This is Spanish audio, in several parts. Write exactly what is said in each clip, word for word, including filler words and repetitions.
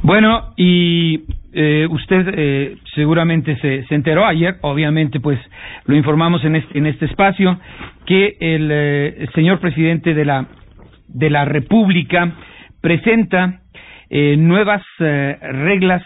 Bueno, y eh, usted eh, seguramente se, se enteró ayer, obviamente pues lo informamos en este, en este espacio, que el, eh, el señor presidente de la, de la República presenta eh, nuevas eh, reglas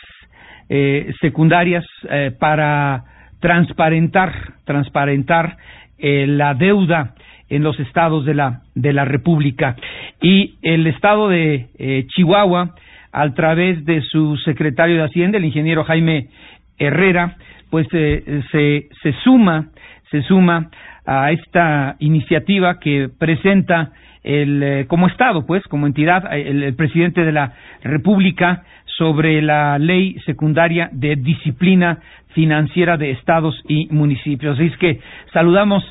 eh, secundarias eh, para transparentar, transparentar eh, la deuda en los estados de la, de la República. Y el estado de eh, Chihuahua, a través de su secretario de Hacienda, el ingeniero Jaime Herrera, pues eh, se, se suma, se suma a esta iniciativa que presenta el eh, como Estado, pues, como entidad, el, el presidente de la República sobre la ley secundaria de disciplina financiera de estados y municipios. Así es que saludamos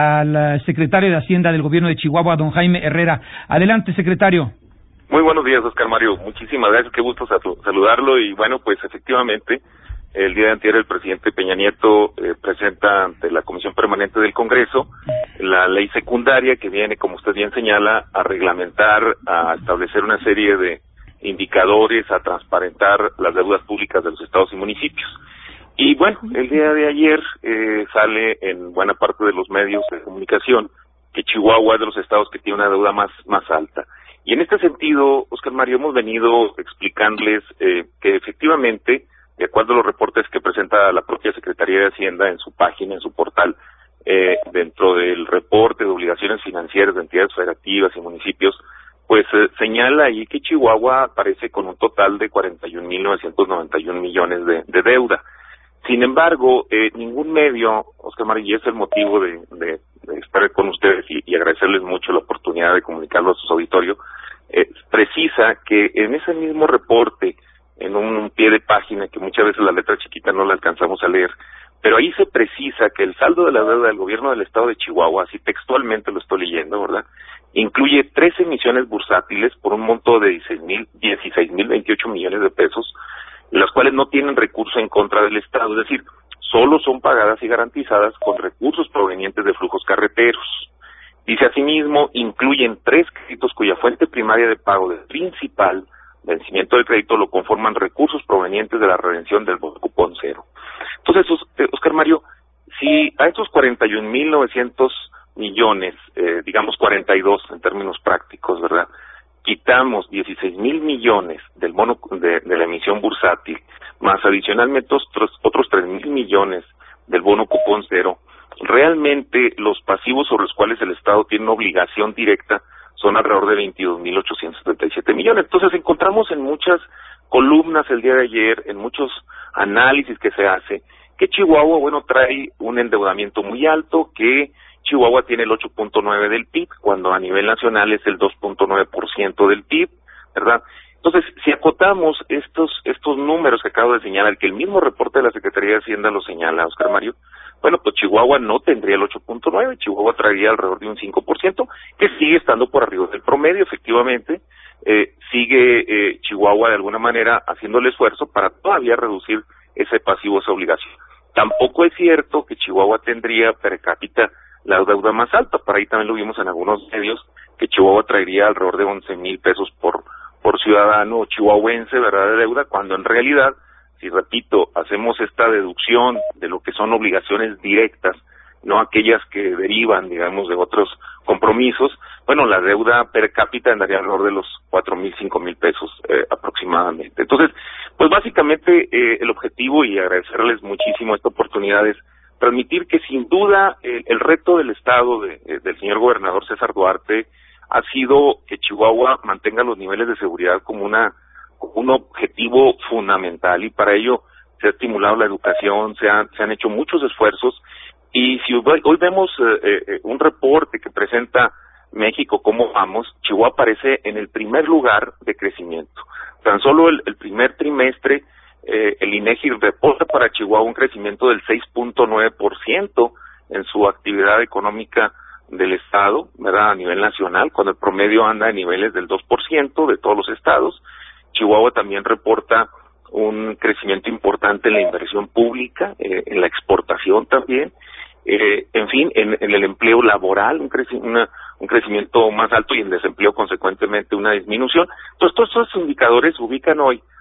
al secretario de Hacienda del Gobierno de Chihuahua, don Jaime Herrera. Adelante, secretario. Muy buenos días, Oscar Mario. Muchísimas gracias, qué gusto saludarlo. Y bueno, pues efectivamente, el día de antier el presidente Peña Nieto eh, presenta ante la Comisión Permanente del Congreso la ley secundaria que viene, como usted bien señala, a reglamentar, a establecer una serie de indicadores, a transparentar las deudas públicas de los estados y municipios. Y bueno, el día de ayer eh, sale en buena parte de los medios de comunicación que Chihuahua es de los estados que tiene una deuda más, más alta. Y en este sentido, Oscar Mario, hemos venido explicándoles eh, que efectivamente, de acuerdo a los reportes que presenta la propia Secretaría de Hacienda en su página, en su portal, eh, dentro del reporte de obligaciones financieras de entidades federativas y municipios, pues eh, señala ahí que Chihuahua aparece con un total de cuarenta y un mil novecientos noventa y un millones de, de deuda. Sin embargo, eh, ningún medio, Oscar Mario, y es el motivo de, de, de estar con ustedes y, y agradecerles mucho la oportunidad de comunicarlo a sus auditorios, eh, precisa que en ese mismo reporte, en un pie de página que muchas veces la letra chiquita no la alcanzamos a leer, pero ahí se precisa que el saldo de la deuda del gobierno del estado de Chihuahua, así textualmente lo estoy leyendo, ¿verdad?, incluye tres emisiones bursátiles por un monto de dieciséis mil veintiocho millones de pesos, las cuales no tienen recurso en contra del Estado, es decir, solo son pagadas y garantizadas con recursos provenientes de flujos carreteros. Dice asimismo, incluyen tres créditos cuya fuente primaria de pago del principal vencimiento del crédito lo conforman recursos provenientes de la redención del bono cupón cero. Entonces, Oscar Mario, si a estos cuarenta y un mil novecientos millones, eh, digamos cuarenta y dos en términos prácticos, ¿verdad?, quitamos dieciséis mil millones del bono de, de la emisión bursátil, más adicionalmente otros, otros tres mil millones del bono cupón cero, realmente los pasivos sobre los cuales el Estado tiene una obligación directa son alrededor de veintidós mil ochocientos setenta y siete millones. Entonces encontramos en muchas columnas el día de ayer, en muchos análisis que se hace, que Chihuahua, bueno, trae un endeudamiento muy alto, que Chihuahua tiene el ocho punto nueve del P I B, cuando a nivel nacional es el dos punto nueve por ciento del P I B, ¿verdad? Entonces, si acotamos estos estos números que acabo de señalar, que el mismo reporte de la Secretaría de Hacienda lo señala, Oscar Mario, bueno, pues Chihuahua no tendría el ocho punto nueve, Chihuahua traería alrededor de un cinco por ciento, que sigue estando por arriba del promedio, efectivamente, eh, sigue eh, Chihuahua de alguna manera haciendo el esfuerzo para todavía reducir ese pasivo, esa obligación. Tampoco es cierto que Chihuahua tendría per cápita la deuda más alta, por ahí también lo vimos en algunos medios, que Chihuahua traería alrededor de once mil pesos por, por ciudadano chihuahuense, ¿verdad?, de deuda, cuando en realidad, si repito, hacemos esta deducción de lo que son obligaciones directas, no aquellas que derivan, digamos, de otros compromisos, bueno, la deuda per cápita andaría alrededor de los cuatro mil, cinco mil pesos eh, aproximadamente. Entonces, pues básicamente eh, el objetivo, y agradecerles muchísimo esta oportunidad, es transmitir que sin duda el, el reto del Estado de, de, del señor gobernador César Duarte ha sido que Chihuahua mantenga los niveles de seguridad como una como un objetivo fundamental, y para ello se ha estimulado la educación, se, ha, se han hecho muchos esfuerzos, y si hoy, hoy vemos eh, eh, un reporte que presenta México cómo vamos, Chihuahua aparece en el primer lugar de crecimiento. Tan solo el, el primer trimestre Eh, el INEGI reporta para Chihuahua un crecimiento del seis punto nueve por ciento en su actividad económica del Estado, ¿verdad?, a nivel nacional, cuando el promedio anda a niveles del dos por ciento de todos los estados. Chihuahua también reporta un crecimiento importante en la inversión pública, eh, en la exportación también, eh, en fin, en, en el empleo laboral, un, creci una, un crecimiento más alto, y en desempleo consecuentemente una disminución. Entonces, todos estos indicadores ubican hoy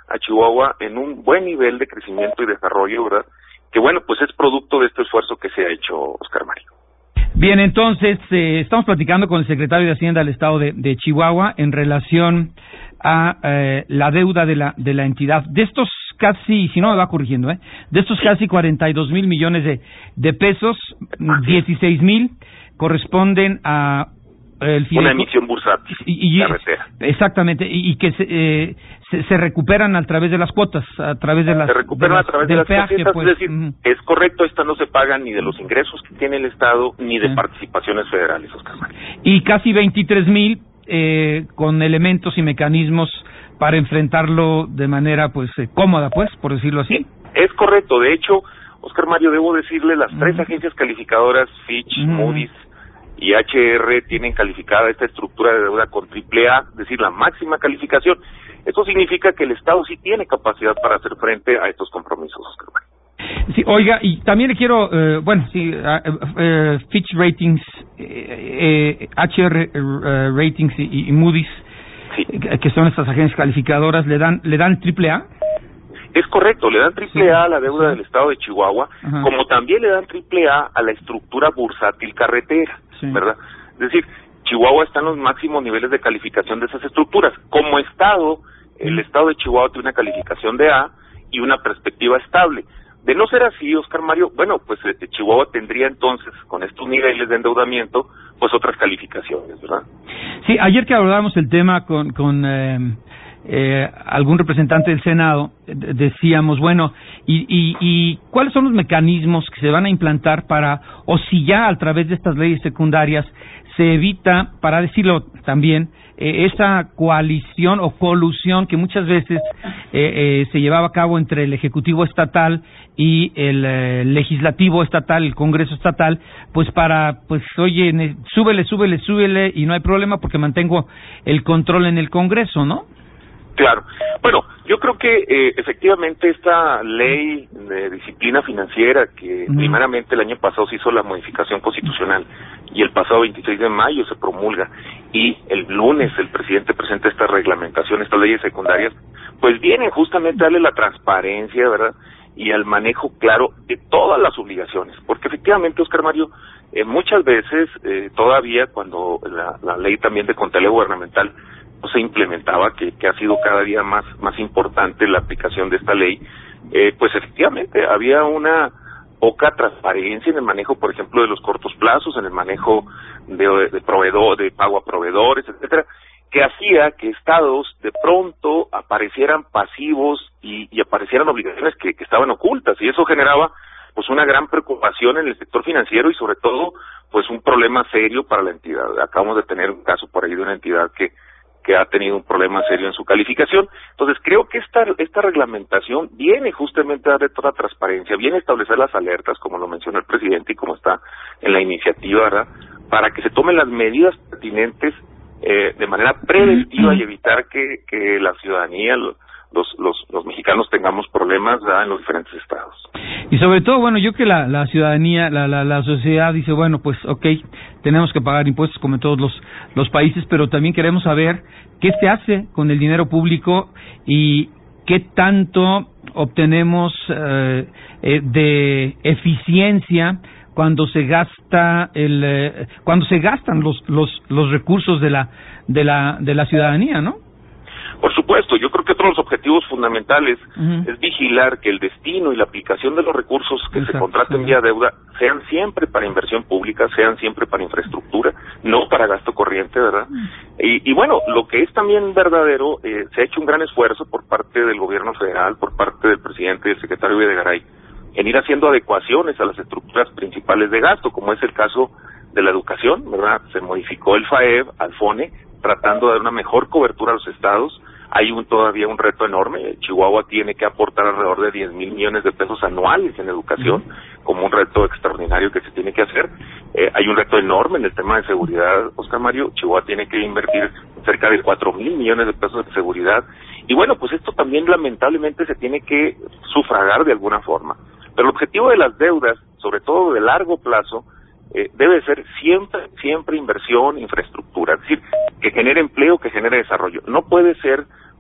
a Chihuahua en un buen nivel de crecimiento y desarrollo, ¿verdad? Que bueno, pues es producto de este esfuerzo que se ha hecho, Oscar Mario. Bien, entonces, eh, estamos platicando con el secretario de Hacienda del Estado de, de Chihuahua en relación a eh, la deuda de la de la entidad. De estos casi, si no me va corrigiendo, ¿eh? De estos casi cuarenta y dos mil millones de, de pesos, dieciséis mil corresponden a el una emisión bursátil, y, y, carretera. Exactamente, y, y que se, eh, se, se recuperan a través de las cuotas, a través de las... Se recuperan de las, a través del de las peaje, casetas, pues. Es decir, uh-huh. es correcto, esta no se paga ni de los ingresos que tiene el Estado, ni de sí. participaciones federales, Oscar Mario. Y casi veintitrés mil eh, con elementos y mecanismos para enfrentarlo de manera, pues, eh, cómoda, pues, por decirlo así. Sí, es correcto, de hecho, Oscar Mario, debo decirle, las uh-huh. tres agencias calificadoras, Fitch, uh-huh. Moody's y H R tienen calificada esta estructura de deuda con triple A, es decir, la máxima calificación. Eso significa que el Estado sí tiene capacidad para hacer frente a estos compromisos, Oscar Mario. Sí, oiga, y también le quiero, eh, bueno, sí, uh, uh, Fitch Ratings, eh, eh, H R uh, Ratings y, y Moody's, sí. eh, que son estas agencias calificadoras, le dan le dan triple A. Es correcto, le dan triple A a la deuda sí. del Estado de Chihuahua, Ajá. como también le dan triple A a la estructura bursátil carretera, sí. ¿verdad? Es decir, Chihuahua está en los máximos niveles de calificación de esas estructuras. Como Estado, el Estado de Chihuahua tiene una calificación de A y una perspectiva estable. De no ser así, Oscar Mario, bueno, pues este, Chihuahua tendría entonces, con estos niveles de endeudamiento, pues otras calificaciones, ¿verdad? Sí, ayer que hablábamos el tema con... con eh... Eh, algún representante del Senado, eh, decíamos, bueno, y, y, y ¿cuáles son los mecanismos que se van a implantar para, o si ya a través de estas leyes secundarias se evita, para decirlo también, eh, esa coalición o colusión que muchas veces eh, eh, se llevaba a cabo entre el Ejecutivo Estatal y el eh, Legislativo Estatal, el Congreso Estatal, pues para, pues oye, ne, súbele, súbele, súbele y no hay problema porque mantengo el control en el Congreso, ¿no? Claro. Bueno, yo creo que eh, efectivamente esta ley de disciplina financiera que uh-huh. primeramente el año pasado se hizo la modificación constitucional y el pasado veintiséis de mayo se promulga y el lunes el presidente presenta esta reglamentación, estas leyes secundarias, pues vienen justamente a darle la transparencia, ¿verdad? Y al manejo claro de todas las obligaciones, porque efectivamente, Oscar Mario, eh, muchas veces eh, todavía cuando la, la ley también de contabilidad gubernamental no se implementaba, que, que ha sido cada día más más importante la aplicación de esta ley, eh, pues efectivamente había una poca transparencia en el manejo, por ejemplo, de los cortos plazos, en el manejo de, de proveedor, de pago a proveedores, etcétera, que hacía que estados de pronto aparecieran pasivos y, y aparecieran obligaciones que, que estaban ocultas, y eso generaba pues una gran preocupación en el sector financiero y sobre todo pues un problema serio para la entidad. Acabamos de tener un caso por ahí de una entidad que que ha tenido un problema serio en su calificación. Entonces, creo que esta esta reglamentación viene justamente a darle toda transparencia, viene a establecer las alertas, como lo mencionó el presidente y como está en la iniciativa, ¿verdad?, para que se tomen las medidas pertinentes eh, de manera preventiva y evitar que, que la ciudadanía, los, los, los mexicanos tengamos problemas, ¿verdad?, en los diferentes estados. Y sobre todo, bueno, yo que la, la ciudadanía, la, la, la sociedad dice, bueno, pues, okay, tenemos que pagar impuestos como en todos los, los países, pero también queremos saber qué se hace con el dinero público y qué tanto obtenemos eh, eh, de eficiencia cuando se gasta el, eh, cuando se gastan los, los, los recursos de la, de la, de la ciudadanía, ¿no? Por supuesto, yo creo que otro de los objetivos fundamentales uh-huh. es vigilar que el destino y la aplicación de los recursos que Exacto, se contraten vía deuda sean siempre para inversión pública, sean siempre para infraestructura, no para gasto corriente, ¿verdad? Uh-huh. Y, y bueno, lo que es también verdadero, eh, se ha hecho un gran esfuerzo por parte del gobierno federal, por parte del presidente y del secretario Videgaray, en ir haciendo adecuaciones a las estructuras principales de gasto, como es el caso de la educación, ¿verdad? Se modificó el F A E B al FONE, tratando de dar una mejor cobertura a los estados. Hay un todavía un reto enorme. Chihuahua tiene que aportar alrededor de diez mil millones de pesos anuales en educación, como un reto extraordinario que se tiene que hacer. Eh, hay un reto enorme en el tema de seguridad, Oscar Mario. Chihuahua tiene que invertir cerca de cuatro mil millones de pesos en seguridad. Y bueno, pues esto también lamentablemente se tiene que sufragar de alguna forma. Pero el objetivo de las deudas, sobre todo de largo plazo, Eh, debe ser siempre, siempre inversión, infraestructura, es decir, que genere empleo, que genere desarrollo. No puede ser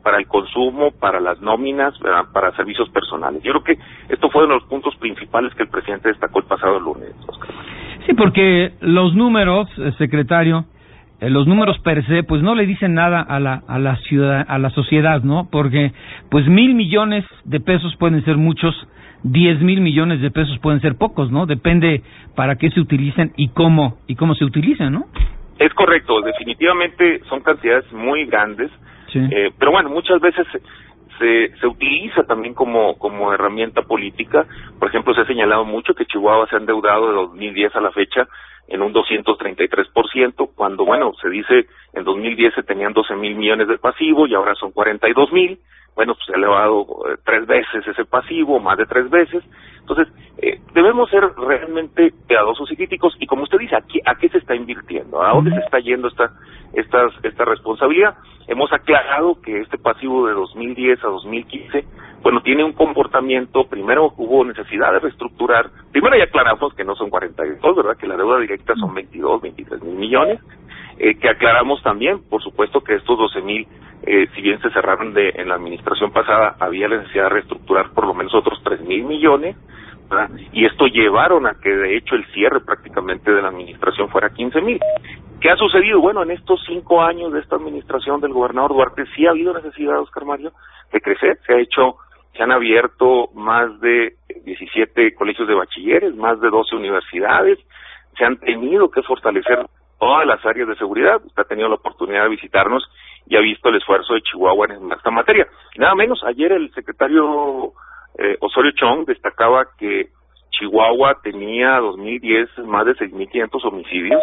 para el consumo, para las nóminas, ¿verdad?, para servicios personales. Yo creo que esto fue uno de los puntos principales que el presidente destacó el pasado lunes, Oscar. Sí, porque los números, eh, secretario, eh, los números per se, pues no le dicen nada a la a la ciudad, a la sociedad, ¿no? Porque pues mil millones de pesos pueden ser muchos, diez mil millones de pesos pueden ser pocos, ¿no? Depende para qué se utilicen y cómo y cómo se utilizan, ¿no? Es correcto, definitivamente son cantidades muy grandes, sí. eh, pero bueno, muchas veces se, se, se utiliza también como, como herramienta política. Por ejemplo, se ha señalado mucho que Chihuahua se ha endeudado de dos mil diez a la fecha en un doscientos treinta y tres por ciento, cuando, bueno, se dice en dos mil diez se tenían doce mil millones de pasivo y ahora son cuarenta y dos mil. Bueno, pues se ha elevado eh, tres veces ese pasivo, más de tres veces. Entonces, eh, debemos ser realmente cuidadosos y críticos. Y como usted dice, ¿a qué, a qué se está invirtiendo? ¿A dónde se está yendo esta, esta, esta responsabilidad? Hemos aclarado que este pasivo de dos mil diez a dos mil quince, bueno, tiene un comportamiento. Primero hubo necesidad de reestructurar. Primero ya aclaramos que no son cuarenta y dos, ¿verdad?, que la deuda directa son veintidós, veintitrés mil millones. Eh, que aclaramos también, por supuesto, que estos doce mil, eh, si bien se cerraron de en la administración pasada, había la necesidad de reestructurar por lo menos otros tres mil millones, ¿verdad? Y esto llevaron a que, de hecho, el cierre prácticamente de la administración fuera quince mil. ¿Qué ha sucedido? Bueno, en estos cinco años de esta administración del gobernador Duarte sí ha habido necesidad, Oscar Mario, de crecer. Se ha hecho, se han abierto más de diecisiete colegios de bachilleres, más de doce universidades, se han tenido que fortalecer todas las áreas de seguridad. Usted ha tenido la oportunidad de visitarnos y ha visto el esfuerzo de Chihuahua en esta materia. Nada menos, ayer el secretario eh, Osorio Chong destacaba que Chihuahua tenía dos mil diez más de seis mil quinientos homicidios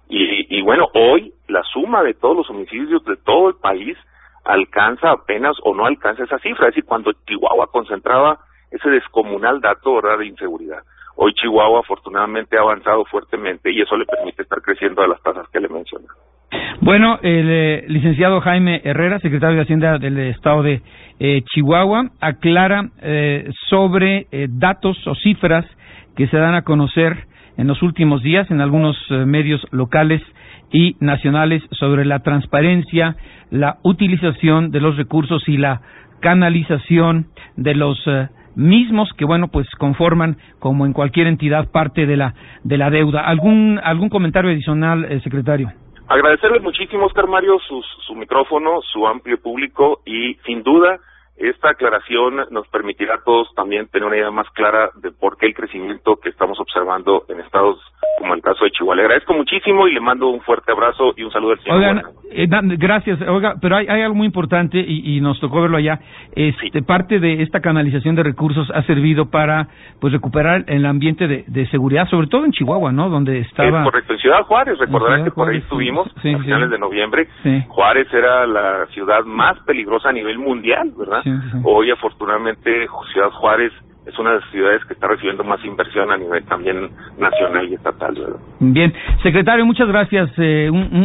y, y bueno, hoy la suma de todos los homicidios de todo el país alcanza apenas o no alcanza esa cifra. Es decir, cuando Chihuahua concentraba ese descomunal dato, ¿verdad?, de inseguridad. Hoy Chihuahua afortunadamente ha avanzado fuertemente y eso le permite estar creciendo a las tasas que le mencioné. Bueno, el eh, licenciado Jaime Herrera, secretario de Hacienda del Estado de eh, Chihuahua, aclara eh, sobre eh, datos o cifras que se dan a conocer en los últimos días en algunos eh, medios locales y nacionales sobre la transparencia, la utilización de los recursos y la canalización de los eh, mismos que, bueno, pues conforman, como en cualquier entidad, parte de la de la deuda. ¿Algún algún comentario adicional, eh, secretario? Agradecerle muchísimo, Oscar Mario, su, su micrófono, su amplio público y, sin duda, esta aclaración nos permitirá a todos también tener una idea más clara de por qué el crecimiento que estamos observando en estados como el caso de Chihuahua. Le agradezco muchísimo y le mando un fuerte abrazo y un saludo al señor. Oigan, eh, gracias. Oiga, pero hay, hay algo muy importante y, y nos tocó verlo allá. Este, sí. Parte de esta canalización de recursos ha servido para, pues, recuperar el ambiente de, de seguridad, sobre todo en Chihuahua, ¿no? Donde estaba. Es correcto, en Ciudad Juárez. Recordarán que por ahí Juárez, estuvimos sí, a finales sí. de noviembre. Sí. Juárez era la ciudad más peligrosa a nivel mundial, ¿verdad? Sí, sí. Hoy, afortunadamente, Ciudad Juárez es una de las ciudades que está recibiendo más inversión a nivel también nacional y estatal, ¿verdad? Bien, secretario, muchas gracias. Eh, un, un